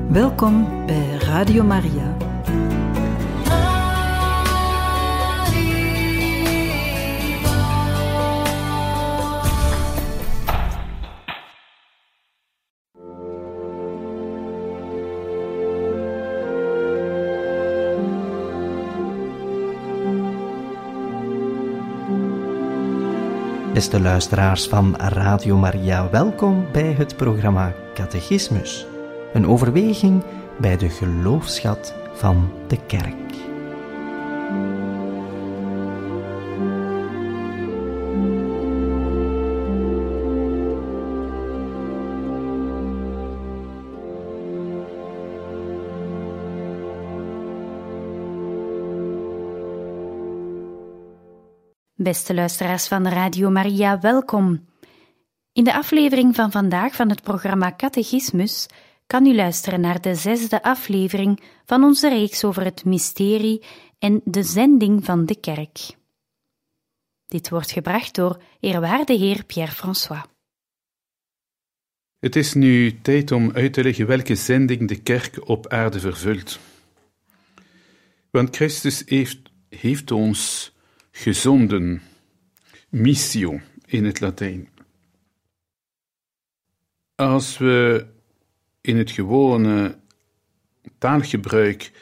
Welkom bij Radio Maria. Beste luisteraars van Radio Maria, welkom bij het programma Catechismus. Een overweging bij de geloofsschat van de Kerk. Beste luisteraars van Radio Maria, welkom. In de aflevering van vandaag van het programma Catechismus kan u luisteren naar de 6e aflevering van onze reeks over het mysterie en de zending van de Kerk. Dit wordt gebracht door eerwaarde heer Pierre-François. Het is nu tijd om uit te leggen welke zending de Kerk op aarde vervult. Want Christus heeft ons gezonden, missio in het Latijn. Als we in het gewone taalgebruik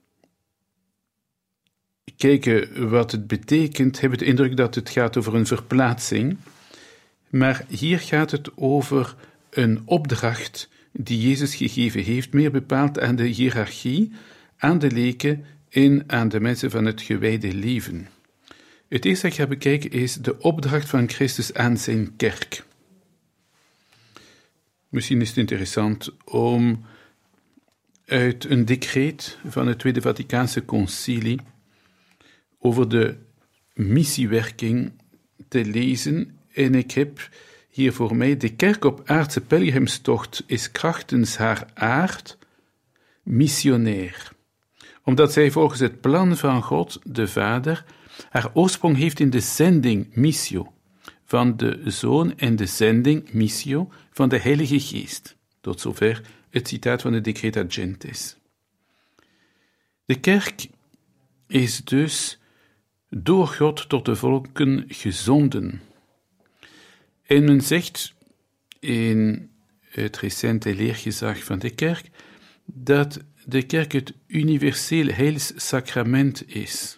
kijken wat het betekent, hebben we de indruk dat het gaat over een verplaatsing. Maar hier gaat het over een opdracht die Jezus gegeven heeft, meer bepaald aan de hiërarchie, aan de leken en aan de mensen van het gewijde leven. Het eerste dat ik ga bekijken is de opdracht van Christus aan zijn kerk. Misschien is het interessant om uit een decreet van het Tweede Vaticaanse Concilie over de missiewerking te lezen. En ik heb hier voor mij: de kerk op aardse pelgrimstocht is krachtens haar aard missionair, omdat zij volgens het plan van God, de Vader, haar oorsprong heeft in de zending, missio, van de Zoon en de zending, missio, van de Heilige Geest. Tot zover het citaat van de Decreta Gentis. De kerk is dus door God tot de volken gezonden. En men zegt in het recente leergezag van de kerk dat de kerk het universeel heilssacrament is.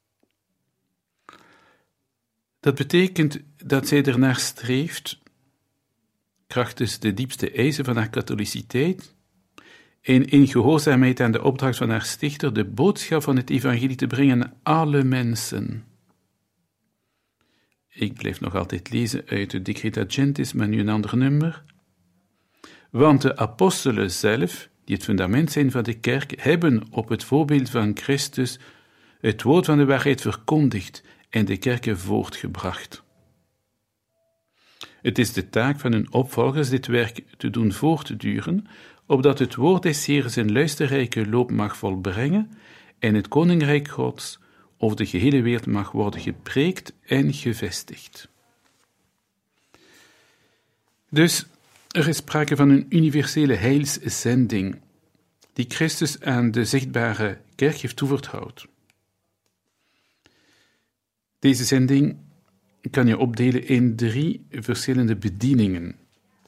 Dat betekent dat zij ernaar streeft, krachtens de diepste eisen van haar katholiciteit, en in gehoorzaamheid aan de opdracht van haar stichter, de boodschap van het evangelie te brengen aan alle mensen. Ik blijf nog altijd lezen uit de Decreta Gentis, maar nu een ander nummer. Want de apostelen zelf, die het fundament zijn van de kerk, hebben op het voorbeeld van Christus het woord van de waarheid verkondigd en de kerken voortgebracht. Het is de taak van hun opvolgers dit werk te doen voortduren, opdat het woord des Heeren zijn luisterrijke loop mag volbrengen en het koninkrijk Gods over de gehele wereld mag worden gepreekt en gevestigd. Dus er is sprake van een universele heilszending die Christus aan de zichtbare kerk heeft toevertrouwd. Deze zending kan je opdelen in 3 verschillende bedieningen.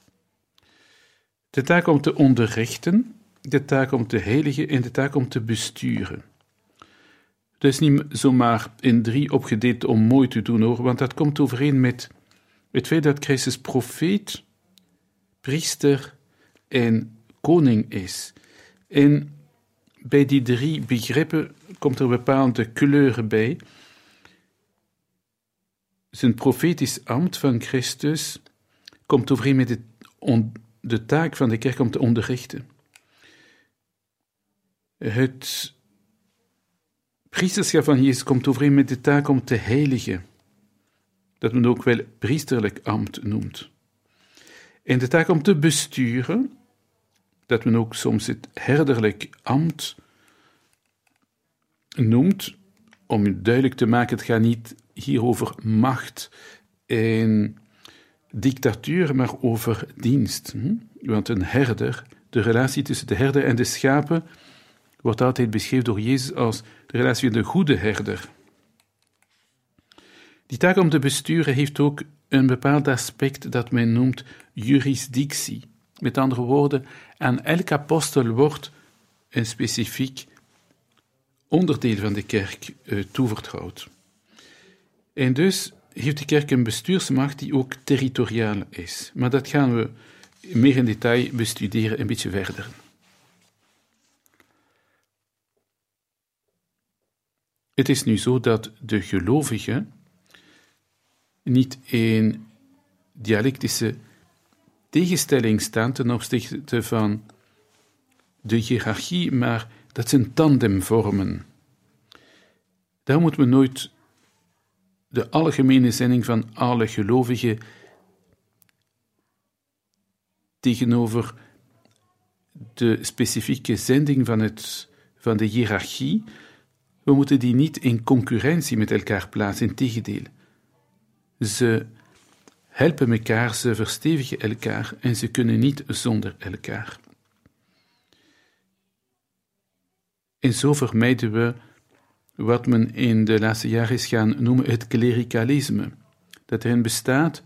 De taak om te onderrichten, de taak om te heiligen en de taak om te besturen. Het is niet zomaar in 3 opgedeeld om mooi te doen, hoor, want dat komt overeen met het feit dat Christus profeet, priester en koning is. En bij die 3 begrippen komt er een bepaalde kleur bij. Zijn profetisch ambt van Christus komt overeen met de taak van de kerk om te onderrichten. Het priesterschap van Jezus komt overeen met de taak om te heiligen, dat men ook wel priesterlijk ambt noemt. En de taak om te besturen, dat men ook soms het herderlijk ambt noemt, om duidelijk te maken, het gaat niet hier over macht en dictatuur, maar over dienst. Want een herder de relatie tussen de herder en de schapen wordt altijd beschreven door Jezus als de relatie van de goede herder. Die taak om te besturen heeft ook een bepaald aspect dat men noemt jurisdictie. Met andere woorden, aan elke apostel wordt een specifiek onderdeel van de kerk toevertrouwd. En dus heeft de kerk een bestuursmacht die ook territoriaal is. Maar dat gaan we meer in detail bestuderen een beetje verder. Het is nu zo dat de gelovigen niet in dialectische tegenstelling staan ten opzichte van de hiërarchie, maar dat ze een tandem vormen. Daar moet men nooit de algemene zending van alle gelovigen tegenover de specifieke zending van de hiërarchie. We moeten die niet in concurrentie met elkaar plaatsen, integendeel. Ze helpen elkaar, ze verstevigen elkaar en ze kunnen niet zonder elkaar. En zo vermijden we wat men in de laatste jaren is gaan noemen het klerikalisme. Dat erin bestaat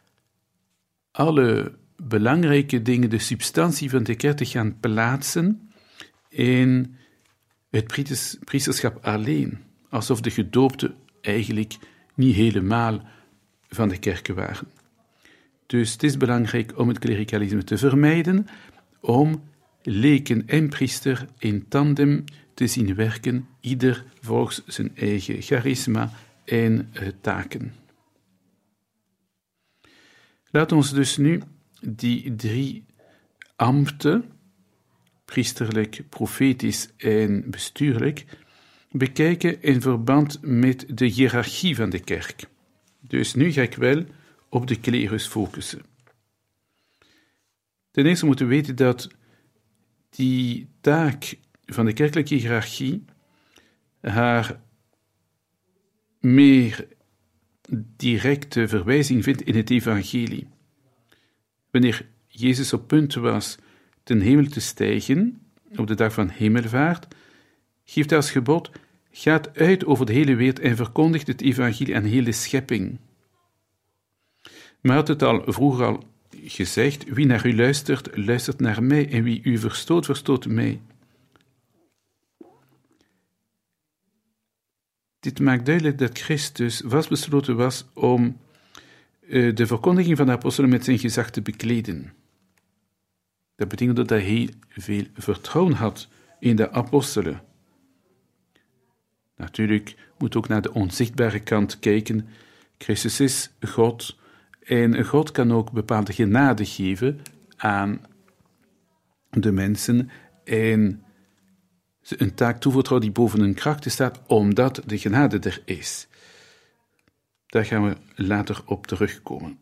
alle belangrijke dingen, de substantie van de kerk te gaan plaatsen in het priesterschap alleen, alsof de gedoopten eigenlijk niet helemaal van de kerk waren. Dus het is belangrijk om het klerikalisme te vermijden, om leken en priester in tandem te zien werken, ieder volgens zijn eigen charisma en taken. Laat ons dus nu die 3 ambten, priesterlijk, profetisch en bestuurlijk, bekijken in verband met de hiërarchie van de kerk. Dus nu ga ik wel op de klerus focussen. Ten eerste moeten we weten dat die taak van de kerkelijke hiërarchie haar meer directe verwijzing vindt in het evangelie. Wanneer Jezus op punt was ten hemel te stijgen, op de dag van hemelvaart, geeft hij als gebod: gaat uit over de hele wereld en verkondigt het evangelie aan heel de schepping. Maar had het al vroeger al gezegd: wie naar u luistert, luistert naar mij, en wie u verstoot, verstoot mij. Dit maakt duidelijk dat Christus vastbesloten was om de verkondiging van de apostelen met zijn gezag te bekleden. Dat betekent dat hij heel veel vertrouwen had in de apostelen. Natuurlijk moet ook naar de onzichtbare kant kijken. Christus is God en God kan ook bepaalde genade geven aan de mensen en ze een taak toevertrouwen die boven hun krachten staat, omdat de genade er is. Daar gaan we later op terugkomen.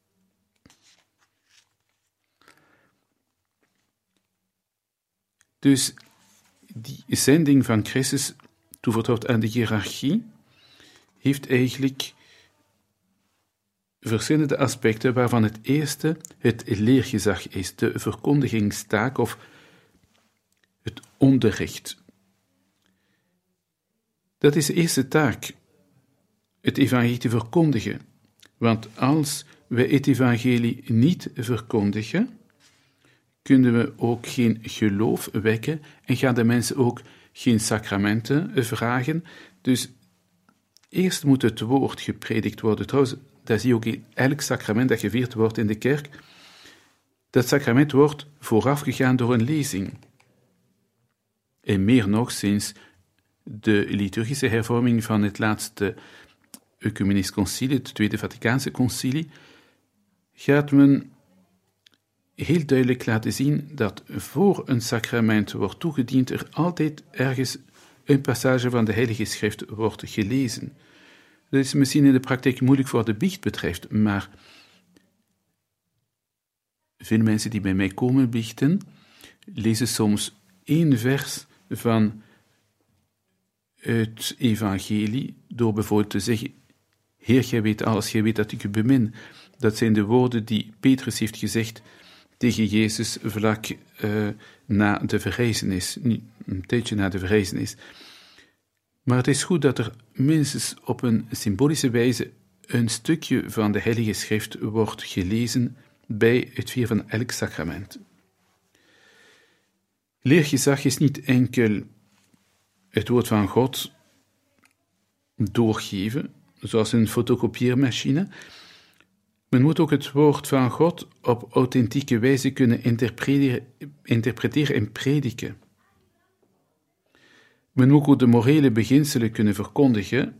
Dus die zending van Christus, toevertrouwd aan de hiërarchie, heeft eigenlijk verschillende aspecten, waarvan het eerste het leergezag is, de verkondigingstaak of het onderricht. Dat is de eerste taak, het evangelie te verkondigen. Want als wij het evangelie niet verkondigen, kunnen we ook geen geloof wekken en gaan de mensen ook geen sacramenten vragen. Dus eerst moet het woord gepredikt worden. Trouwens, dat zie je ook in elk sacrament dat gevierd wordt in de kerk. Dat sacrament wordt voorafgegaan door een lezing. En meer nog, sinds de liturgische hervorming van het laatste ecumenisch concilie, het Tweede Vaticaanse concilie, gaat men heel duidelijk laten zien dat voor een sacrament wordt toegediend er altijd ergens een passage van de Heilige Schrift wordt gelezen. Dat is misschien in de praktijk moeilijk voor de biecht betreft, maar veel mensen die bij mij komen biechten, lezen soms 1 vers van het evangelie, door bijvoorbeeld te zeggen: Heer, gij weet alles, gij weet dat ik u bemin. Dat zijn de woorden die Petrus heeft gezegd tegen Jezus vlak na de verrijzenis, een tijdje na de verrijzenis. Maar het is goed dat er minstens op een symbolische wijze een stukje van de Heilige Schrift wordt gelezen bij het vieren van elk sacrament. Leergezag is niet enkel het woord van God doorgeven, zoals een fotocopieermachine. Men moet ook het woord van God op authentieke wijze kunnen interpreteren en prediken. Men moet ook de morele beginselen kunnen verkondigen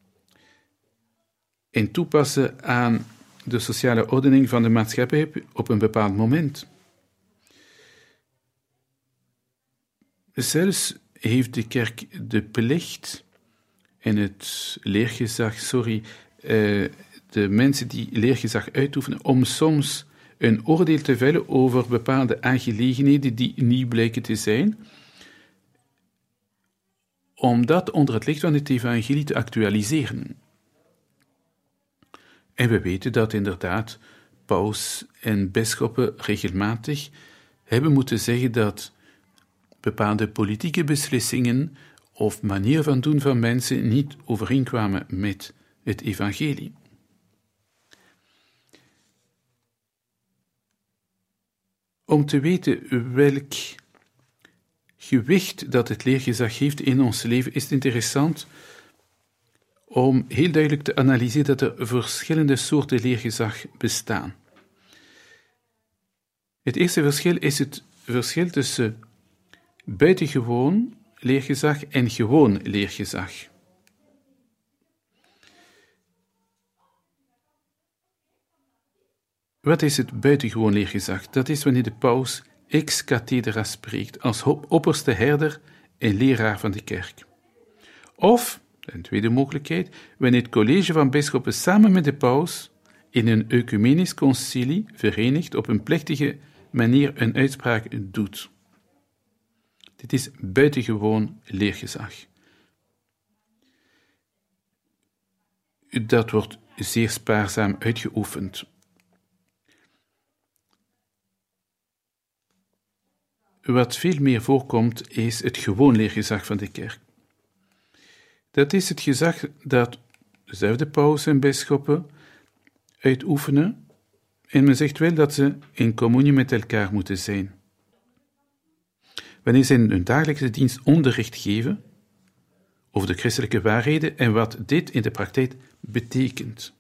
en toepassen aan de sociale ordening van de maatschappij op een bepaald moment. Zelfs heeft de kerk de plicht en het leergezag, de mensen die leergezag uitoefenen, om soms een oordeel te vellen over bepaalde aangelegenheden die nieuw blijken te zijn, om dat onder het licht van het evangelie te actualiseren. En we weten dat inderdaad paus en bisschoppen regelmatig hebben moeten zeggen dat bepaalde politieke beslissingen of manier van doen van mensen niet overeenkwamen met het evangelie. Om te weten welk gewicht dat het leergezag heeft in ons leven, is het interessant om heel duidelijk te analyseren dat er verschillende soorten leergezag bestaan. Het eerste verschil is het verschil tussen buitengewoon leergezag en gewoon leergezag. Wat is het buitengewoon leergezag? Dat is wanneer de paus ex cathedra spreekt, als opperste herder en leraar van de kerk. Of, een tweede mogelijkheid, wanneer het college van bisschoppen samen met de paus in een ecumenisch concilie verenigd op een plechtige manier een uitspraak doet. Dit is buitengewoon leergezag. Dat wordt zeer spaarzaam uitgeoefend. Wat veel meer voorkomt, is het gewoon leergezag van de kerk. Dat is het gezag dat dezelfde paus en bisschoppen uitoefenen, en men zegt wel dat ze in communie met elkaar moeten zijn. Wanneer ze in hun dagelijkse dienst onderricht geven over de christelijke waarheden en wat dit in de praktijk betekent.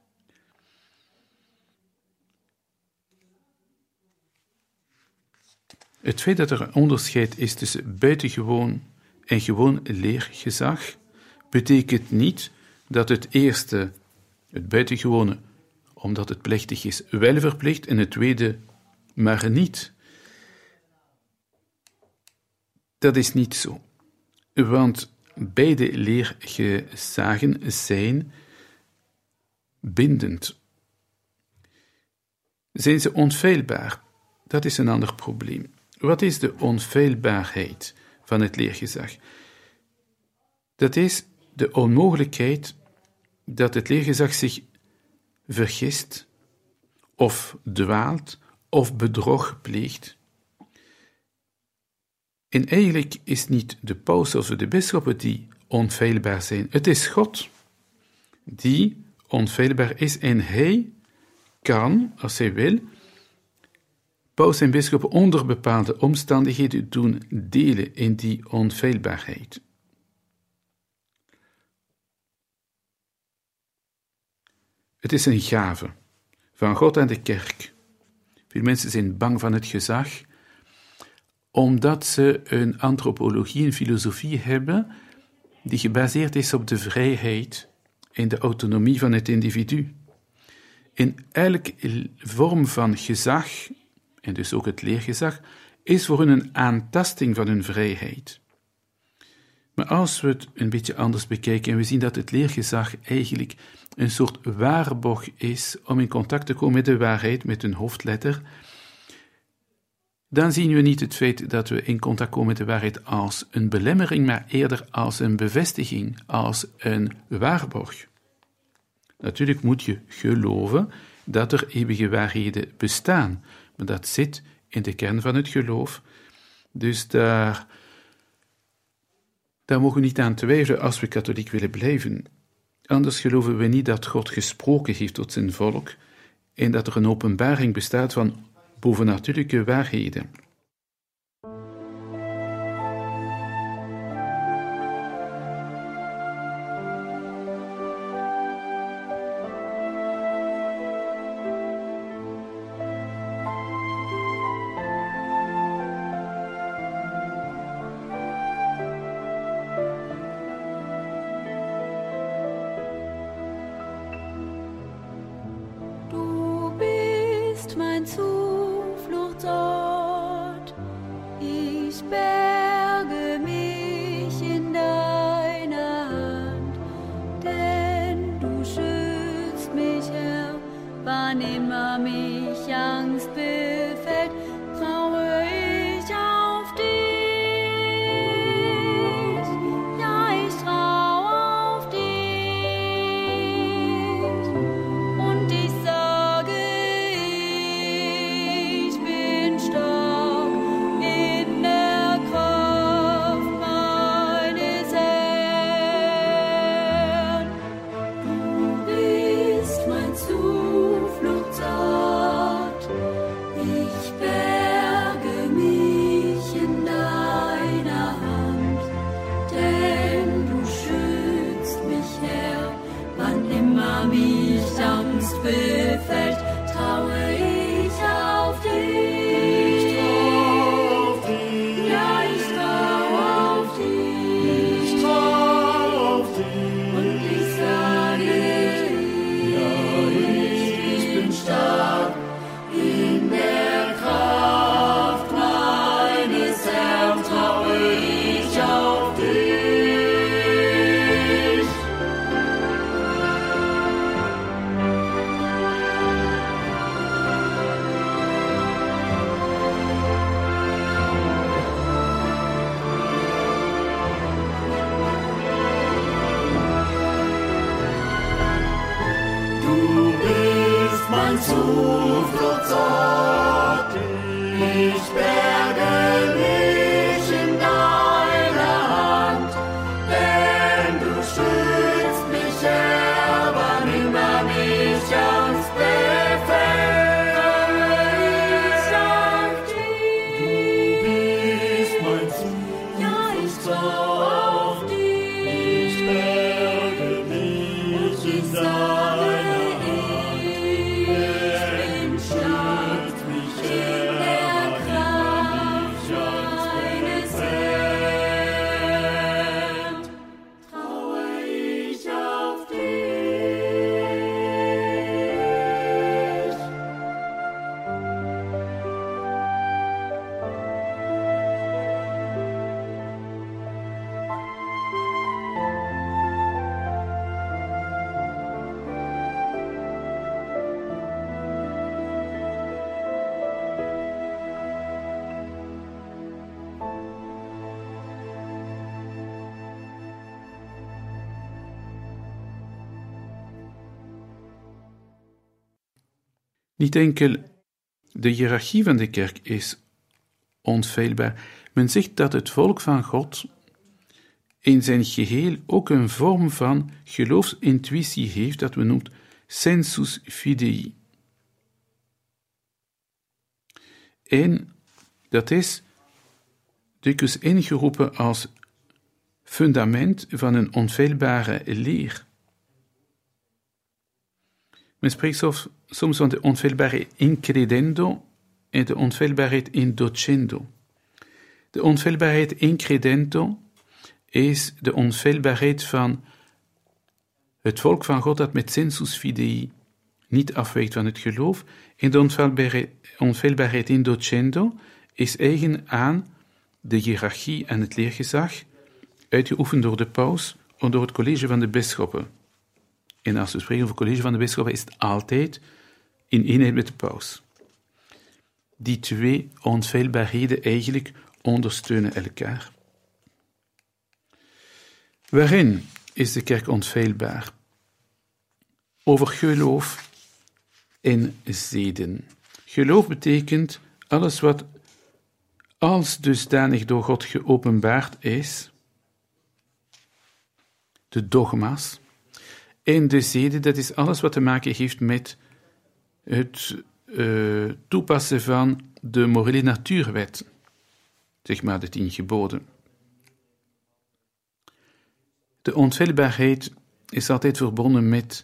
Het feit dat er een onderscheid is tussen buitengewoon en gewoon leergezag, betekent niet dat het eerste, het buitengewone, omdat het plechtig is, wel verplicht en het tweede maar niet. Dat is niet zo, want beide leergezagen zijn bindend. Zijn ze onfeilbaar? Dat is een ander probleem. Wat is de onfeilbaarheid van het leergezag? Dat is de onmogelijkheid dat het leergezag zich vergist, of dwaalt, of bedrog pleegt. En eigenlijk is niet de paus of de bisschoppen die onfeilbaar zijn. Het is God die onfeilbaar is en hij kan, als hij wil, paus en bisschoppen onder bepaalde omstandigheden doen delen in die onfeilbaarheid. Het is een gave van God aan de kerk. Veel mensen zijn bang van het gezag, omdat ze een antropologie, een filosofie hebben, die gebaseerd is op de vrijheid en de autonomie van het individu. In elke vorm van gezag, en dus ook het leergezag, is voor hun een aantasting van hun vrijheid. Maar als we het een beetje anders bekijken en we zien dat het leergezag eigenlijk een soort waarborg is om in contact te komen met de waarheid, met een hoofdletter, dan zien we niet het feit dat we in contact komen met de waarheid als een belemmering, maar eerder als een bevestiging, als een waarborg. Natuurlijk moet je geloven dat er eeuwige waarheden bestaan, maar dat zit in de kern van het geloof. Dus daar mogen we niet aan twijfelen als we katholiek willen blijven. Anders geloven we niet dat God gesproken heeft tot zijn volk en dat er een openbaring bestaat van bovennatuurlijke waarheden. Mein Zufluchtsort, ich berge mich in deiner Hand, denn du schützt mich, Herr, wann immer mich Angst befällt, traue ich auf dich, ja, ich traue auf dich und ich sage, befällt, traue ich auf dich. Ja, ich traue auf dich. Ich traue auf dich. Und ich sage, ja, ich bin stark in der Kraft meines Herrn, traue ich auf dich. Mein Zufluchtsort, ich berge mich in deiner Hand, denn du schützt mich, Herr, wann immer mich Angst befällt. Du bist mein Zufluchtsort, ja, ich traue auf dich, ich berge mich in deiner Hand. Niet enkel de hiërarchie van de kerk is onfeilbaar. Men zegt dat het volk van God in zijn geheel ook een vorm van geloofsintuïtie heeft dat we noemt sensus fidei. En dat is dikwijls ingeroepen als fundament van een onfeilbare leer. Men spreekt soms van de onfeilbaarheid in credendo en de onfeilbaarheid in docendo. De onfeilbaarheid in credendo is de onfeilbaarheid van het volk van God dat met sensus fidei niet afwijkt van het geloof. En de onfeilbaarheid in docendo is eigen aan de hiërarchie en het leergezag, uitgeoefend door de paus of door het college van de bisschoppen. En als we spreken over het college van de bisschoppen, is het altijd in eenheid met de paus. Die twee onfeilbaarheden eigenlijk ondersteunen elkaar. Waarin is de kerk onfeilbaar? Over geloof en zeden. Geloof betekent alles wat als dusdanig door God geopenbaard is, de dogma's, en de zeden, dat is alles wat te maken heeft met het toepassen van de morele natuurwet, zeg maar de 10 geboden. De onfeilbaarheid is altijd verbonden met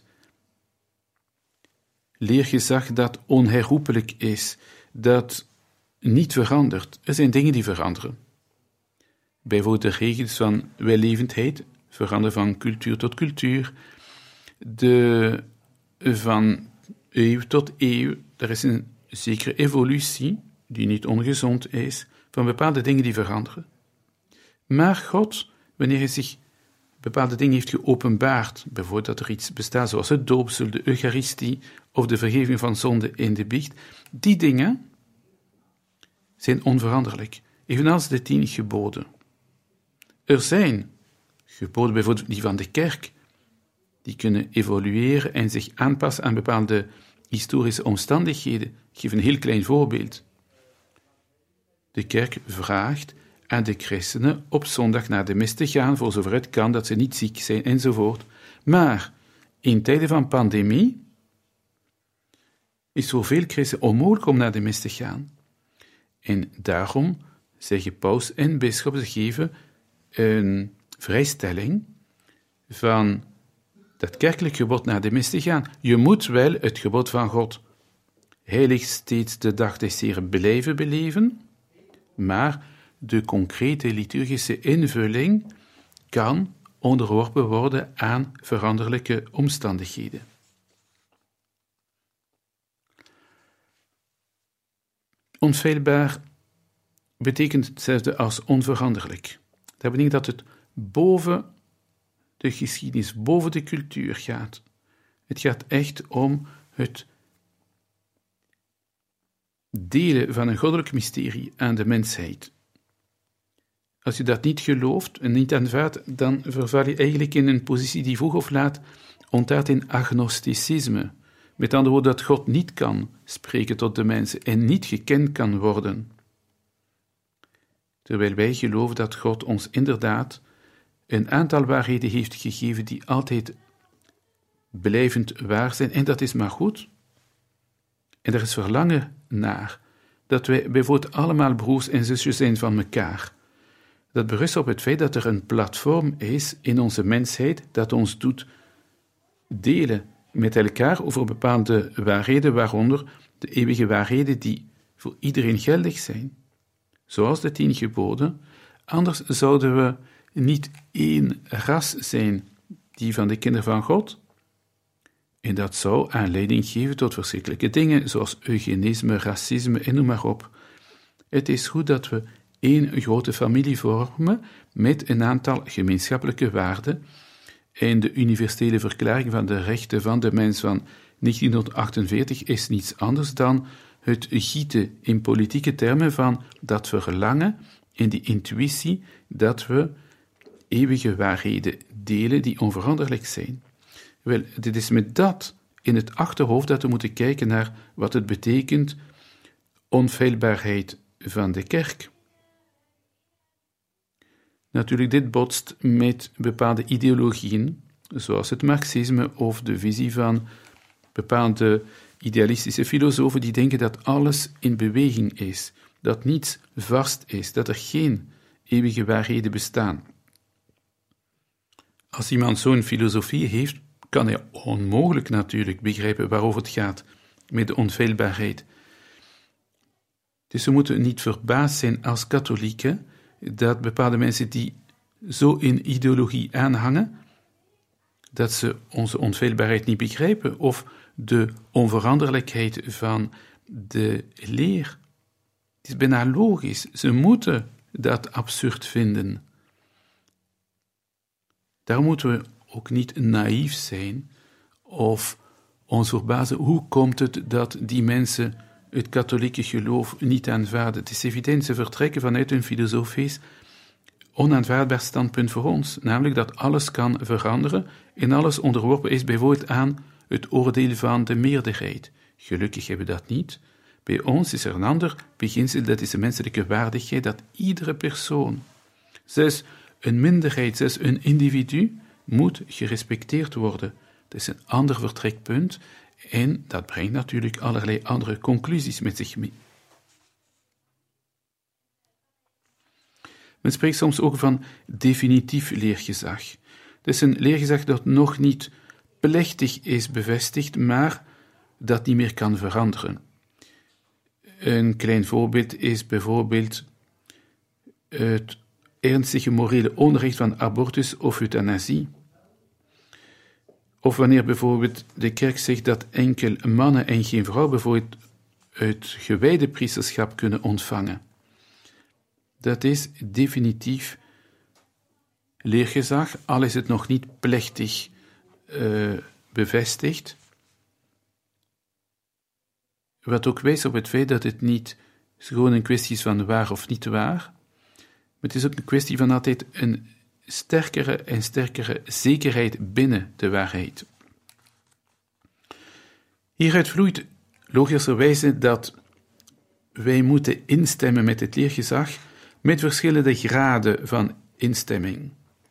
leergezag dat onherroepelijk is, dat niet verandert. Er zijn dingen die veranderen. Bijvoorbeeld de regels van wellevendheid veranderen van cultuur tot cultuur, van eeuw tot eeuw. Er is een zekere evolutie, die niet ongezond is, van bepaalde dingen die veranderen. Maar God, wanneer hij zich bepaalde dingen heeft geopenbaard, bijvoorbeeld dat er iets bestaat zoals het doopsel, de Eucharistie of de vergeving van zonde in de biecht, die dingen zijn onveranderlijk, evenals de 10 geboden. Er zijn geboden, bijvoorbeeld die van de kerk, die kunnen evolueren en zich aanpassen aan bepaalde historische omstandigheden. Ik geef een heel klein voorbeeld. De kerk vraagt aan de christenen op zondag naar de mis te gaan, voor zover het kan, dat ze niet ziek zijn, enzovoort. Maar in tijden van pandemie is voor veel christenen onmogelijk om naar de mis te gaan. En daarom zeggen paus en bisschoppen, ze geven een vrijstelling van dat kerkelijk gebod naar de mis te gaan. Je moet wel het gebod van God heilig steeds de dag des Heren blijven beleven, maar de concrete liturgische invulling kan onderworpen worden aan veranderlijke omstandigheden. Onfeilbaar betekent hetzelfde als onveranderlijk. Dat betekent dat het boven de geschiedenis, boven de cultuur gaat. Het gaat echt om het delen van een goddelijk mysterie aan de mensheid. Als je dat niet gelooft en niet aanvaardt, dan verval je eigenlijk in een positie die vroeg of laat ontaart in agnosticisme. Met andere woorden, dat God niet kan spreken tot de mensen en niet gekend kan worden. Terwijl wij geloven dat God ons inderdaad een aantal waarheden heeft gegeven die altijd blijvend waar zijn, en dat is maar goed. En er is verlangen naar dat wij bijvoorbeeld allemaal broers en zusjes zijn van elkaar. Dat berust op het feit dat er een platform is in onze mensheid dat ons doet delen met elkaar over bepaalde waarheden, waaronder de eeuwige waarheden die voor iedereen geldig zijn, zoals de 10 geboden. Anders zouden we niet één ras zijn, die van de kinderen van God. En dat zou aanleiding geven tot verschrikkelijke dingen, zoals eugenisme, racisme en noem maar op. Het is goed dat we één grote familie vormen met een aantal gemeenschappelijke waarden. En de universele verklaring van de rechten van de mens van 1948 is niets anders dan het gieten in politieke termen van dat verlangen en die intuïtie dat we eeuwige waarheden delen die onveranderlijk zijn. Wel, dit is met dat in het achterhoofd dat we moeten kijken naar wat het betekent, onfeilbaarheid van de kerk. Natuurlijk, dit botst met bepaalde ideologieën, zoals het marxisme of de visie van bepaalde idealistische filosofen die denken dat alles in beweging is, dat niets vast is, dat er geen eeuwige waarheden bestaan. Als iemand zo'n filosofie heeft, kan hij onmogelijk natuurlijk begrijpen waarover het gaat met de onfeilbaarheid. Dus we moeten niet verbaasd zijn als katholieken dat bepaalde mensen die zo in ideologie aanhangen, dat ze onze onfeilbaarheid niet begrijpen of de onveranderlijkheid van de leer. Het is bijna logisch. Ze moeten dat absurd vinden. Daarom moeten we ook niet naïef zijn of ons verbazen. Hoe komt het dat die mensen het katholieke geloof niet aanvaarden? Het is evident, ze vertrekken vanuit een filosofisch onaanvaardbaar standpunt voor ons, namelijk dat alles kan veranderen en alles onderworpen is bijvoorbeeld aan het oordeel van de meerderheid. Gelukkig hebben we dat niet, Bij ons is er een ander beginsel, dat is de menselijke waardigheid, dat iedere persoon, zelfs een minderheid, zelfs een individu, moet gerespecteerd worden. Dat is een ander vertrekpunt en dat brengt natuurlijk allerlei andere conclusies met zich mee. Men spreekt soms ook van definitief leergezag. Dat is een leergezag dat nog niet plechtig is bevestigd, maar dat niet meer kan veranderen. Een klein voorbeeld is bijvoorbeeld het ernstige morele onrecht van abortus of euthanasie. Of wanneer bijvoorbeeld de kerk zegt dat enkel mannen en geen vrouw bijvoorbeeld het gewijde priesterschap kunnen ontvangen. Dat is definitief leergezag, al is het nog niet plechtig bevestigd. Wat ook wijst op het feit dat het niet gewoon een kwestie is van waar of niet waar, maar het is ook een kwestie van altijd een sterkere en sterkere zekerheid binnen de waarheid. Hieruit vloeit logischerwijze dat wij moeten instemmen met het leergezag met verschillende graden van instemming.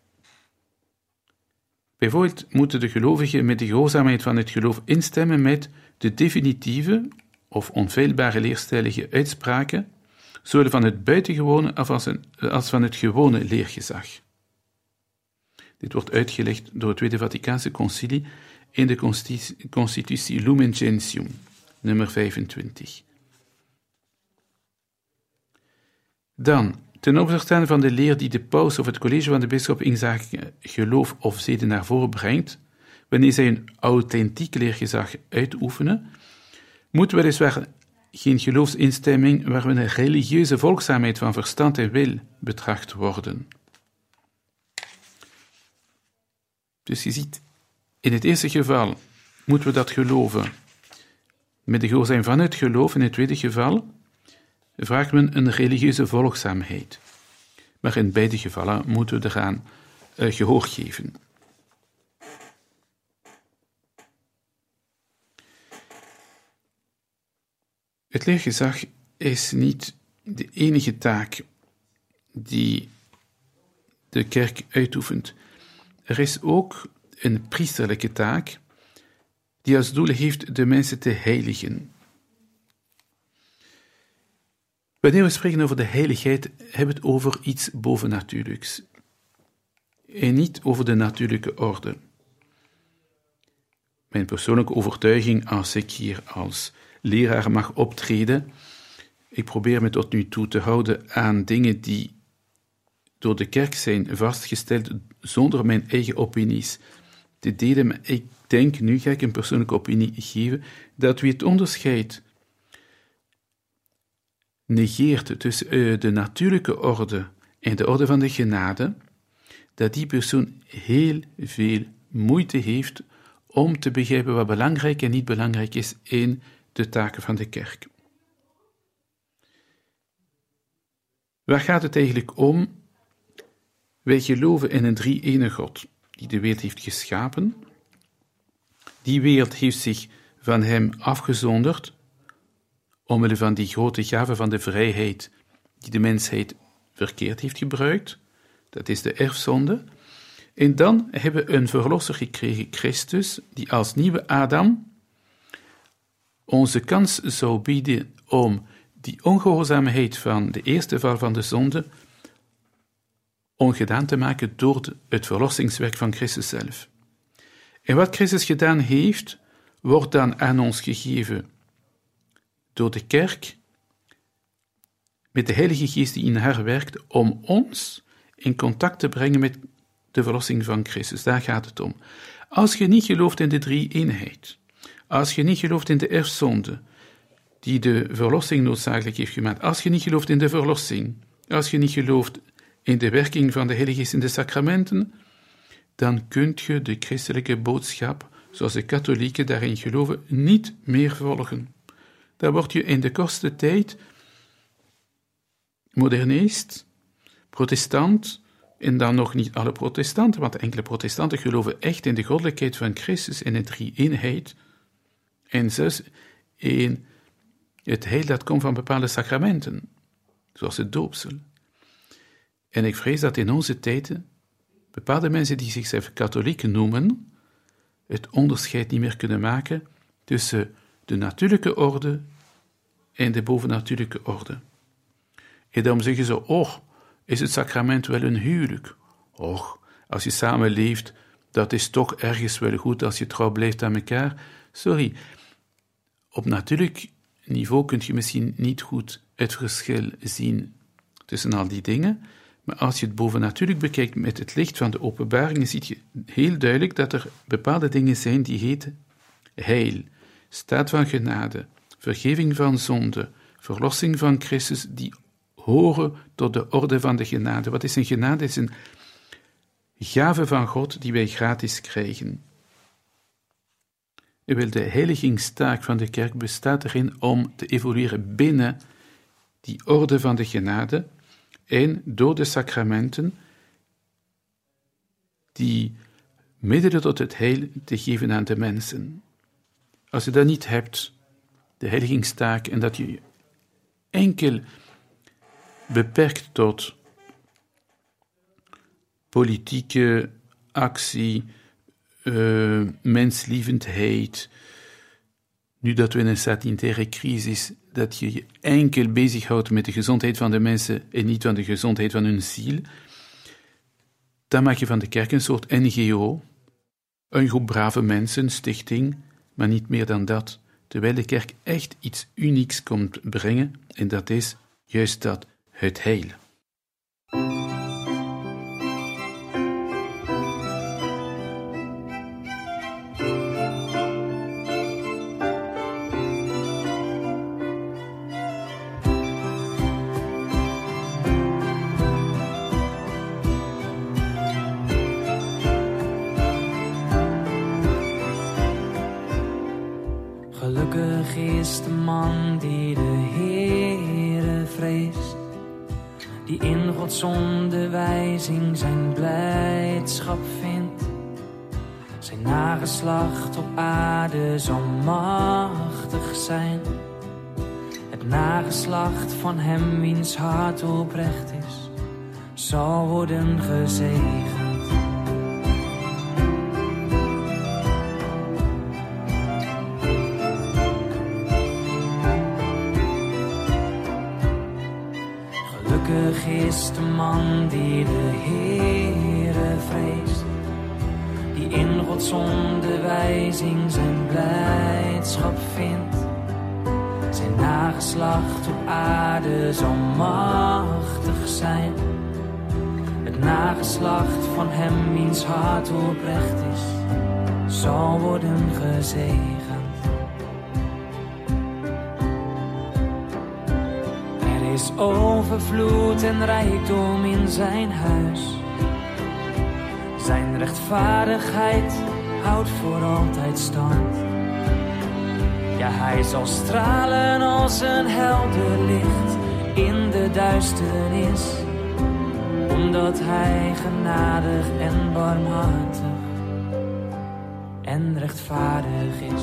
Bijvoorbeeld moeten de gelovigen met de gehoorzaamheid van het geloof instemmen met de definitieve of onfeilbare leerstellige uitspraken, zowel van het buitengewone als van het gewone leergezag. Dit wordt uitgelegd door het Tweede Vaticaanse Concilie in de Constitutie Lumen Gentium, nummer 25. Dan, ten opzichte van de leer die de paus of het college van de bisschop in zaken geloof of zeden naar voren brengt, wanneer zij een authentiek leergezag uitoefenen, moet weliswaar geen geloofsinstemming waar een religieuze volgzaamheid van verstand en wil betracht worden. Dus je ziet, in het eerste geval moeten we dat geloven met de gehoorzaamheid van het geloof. In het tweede geval vraagt men een religieuze volgzaamheid. Maar in beide gevallen moeten we eraan gehoor geven. Het leergezag is niet de enige taak die de kerk uitoefent. Er is ook een priesterlijke taak die als doel heeft de mensen te heiligen. Wanneer we spreken over de heiligheid, hebben we het over iets bovennatuurlijks en niet over de natuurlijke orde. Mijn persoonlijke overtuiging, als ik hier als leraar mag optreden, ik probeer me tot nu toe te houden aan dingen die door de kerk zijn vastgesteld zonder mijn eigen opinies te delen. Maar ik denk, nu ga ik een persoonlijke opinie geven, dat wie het onderscheid negeert tussen de natuurlijke orde en de orde van de genade, dat die persoon heel veel moeite heeft om te begrijpen wat belangrijk en niet belangrijk is in de taken van de kerk. Waar gaat het eigenlijk om? Wij geloven in een drie-ene God, die de wereld heeft geschapen. Die wereld heeft zich van hem afgezonderd, omwille van die grote gave van de vrijheid, die de mensheid verkeerd heeft gebruikt. Dat is de erfzonde. En dan hebben we een verlosser gekregen, Christus, die als nieuwe Adam onze kans zou bieden om die ongehoorzaamheid van de eerste val van de zonde ongedaan te maken door het verlossingswerk van Christus zelf. En wat Christus gedaan heeft, wordt dan aan ons gegeven door de kerk, met de Heilige Geest die in haar werkt, om ons in contact te brengen met de verlossing van Christus. Daar gaat het om. Als je niet gelooft in de drie-eenheid, als je niet gelooft in de erfzonde, die de verlossing noodzakelijk heeft gemaakt, als je niet gelooft in de verlossing, als je niet gelooft in de werking van de Heilige Geest in de sacramenten, dan kunt je de christelijke boodschap, zoals de katholieken daarin geloven, niet meer volgen. Dan word je in de kortste tijd modernist, protestant, en dan nog niet alle protestanten, want enkele protestanten geloven echt in de goddelijkheid van Christus en in de drie-eenheid, en zelfs in Het heil dat komt van bepaalde sacramenten, zoals het doopsel. En ik vrees dat in onze tijden bepaalde mensen die zichzelf katholiek noemen, het onderscheid niet meer kunnen maken tussen de natuurlijke orde en de bovennatuurlijke orde. En daarom zeggen ze, is het sacrament wel een huwelijk? Als je samenleeft, dat is toch ergens wel goed als je trouw blijft aan elkaar. Sorry, op natuurlijk niveau kun je misschien niet goed het verschil zien tussen al die dingen, maar als je het bovennatuurlijk bekijkt met het licht van de openbaringen, zie je heel duidelijk dat er bepaalde dingen zijn die heten heil, staat van genade, vergeving van zonde, verlossing van Christus, die horen tot de orde van de genade. Wat is een genade? Het is een gave van God die wij gratis krijgen. De heiligingstaak van de kerk bestaat erin om te evolueren binnen die orde van de genade en door de sacramenten die middelen tot het heil te geven aan de mensen. Als je dat niet hebt, de heiligingstaak, en dat je enkel beperkt tot politieke actie, menslievendheid, nu dat we in een sanitaire crisis, dat je je enkel bezighoudt met de gezondheid van de mensen en niet van de gezondheid van hun ziel, dan maak je van de kerk een soort NGO, een groep brave mensen, stichting, maar niet meer dan dat, terwijl de kerk echt iets unieks komt brengen, en dat is juist dat, het heil. Gelukkig is de man die de Heere vreest, die in Gods onderwijzing zijn blijdschap vindt. Zijn nageslacht op aarde zal machtig zijn, het nageslacht van hem wiens hart oprecht is, zal worden gezegend. Gelukkig is de man die de Heere vreest, die in Gods onderwijzing zijn blijdschap vindt. Zijn nageslacht op aarde zal machtig zijn, het nageslacht van hem wiens hart oprecht is, zal worden gezegend. Er is overvloed en rijkdom in zijn huis. Zijn rechtvaardigheid houdt voor altijd stand. Ja, hij zal stralen als een helder licht in de duisternis, omdat hij genadig en barmhartig en rechtvaardig is.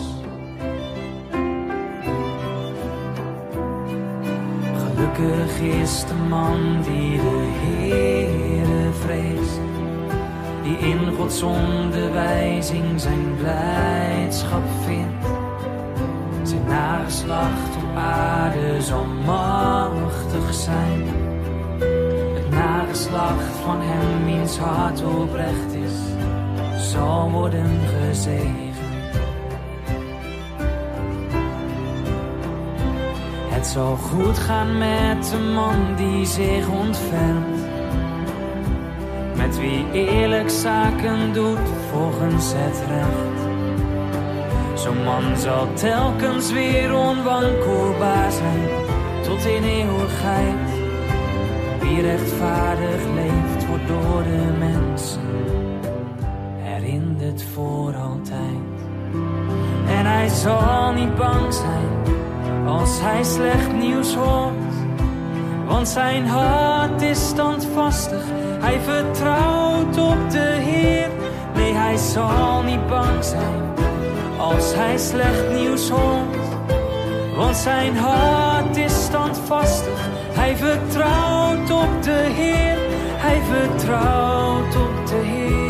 Gelukkig is de man die de Heere vreest, die in Gods onderwijzing zijn blijdschap vindt. Zijn nageslacht op aarde zal machtig zijn, het nageslacht van hem wiens hart oprecht is, zal worden gezegend. Het zal goed gaan met de man die zich ontfermt, met wie eerlijk zaken doet volgens het recht. Zo'n man zal telkens weer onwankelbaar zijn, tot in eeuwigheid. Wie rechtvaardig leeft, wordt door de mensen herinnerd voor altijd. En hij zal niet bang zijn als hij slecht nieuws hoort, want zijn hart is standvastig, hij vertrouwt op de Heer. Nee, hij zal niet bang zijn als hij slecht nieuws hoort, Want zijn hart is standvastig, hij vertrouwt op de Heer, hij vertrouwt op de Heer.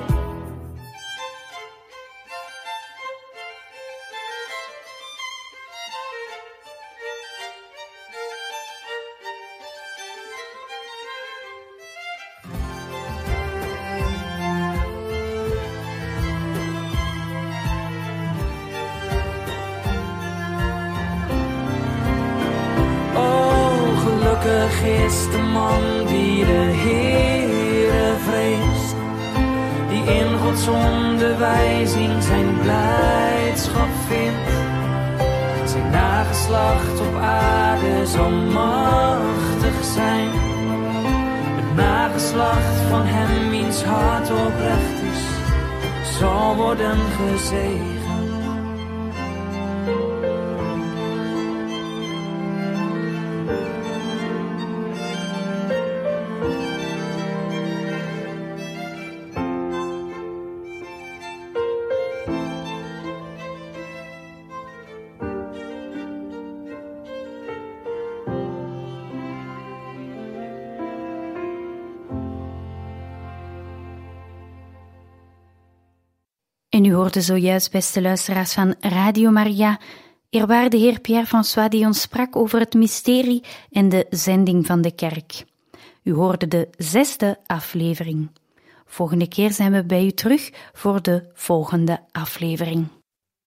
Gelukkig is de man die de Heere vreest, die in Gods onderwijzing zijn blijdschap vindt. Zijn nageslacht op aarde zal machtig zijn, het nageslacht van hem wiens hart oprecht is, zal worden gezegend. En u hoorde zojuist, beste luisteraars van Radio Maria, eerwaarde heer Pierre-François die ons sprak over het mysterie en de zending van de kerk. U hoorde de 6e aflevering. Volgende keer zijn we bij u terug voor de volgende aflevering.